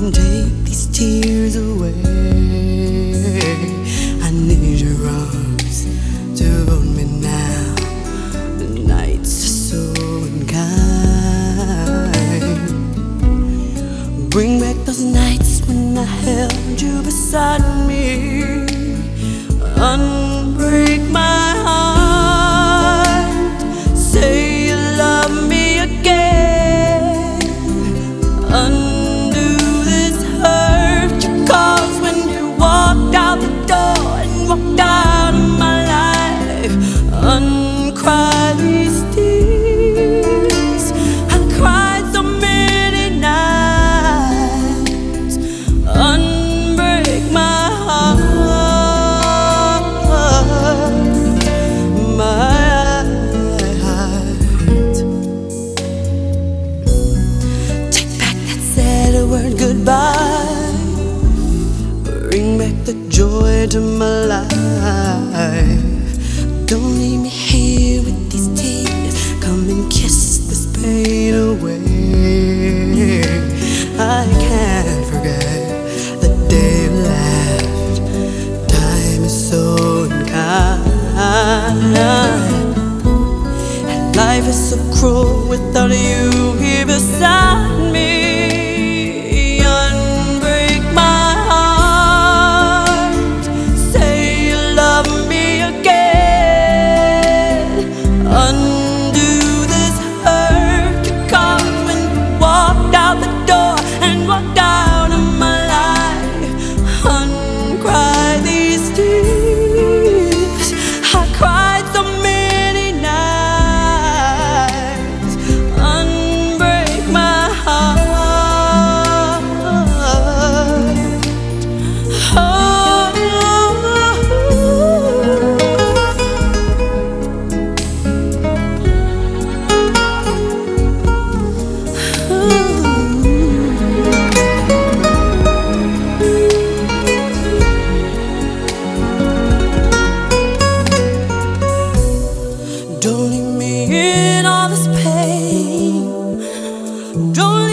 take these tears away. I need your arms to hold me now. The nights are so unkind. Bring back those nights when I held you beside me. Unbreak my heart. Say you love me again. Undo this hurt you caused when you walked out the door and walked out of my life. Uncry these tears. I cried so many nights. Unbreak my heart. Word goodbye. Bring back the joy to my life. Don't leave me here with these tears. Come and kiss this pain away. I can't forget the day you left. Time is so unkind, and life is so cruel without you here beside me. Don't leave me in all this pain. Don't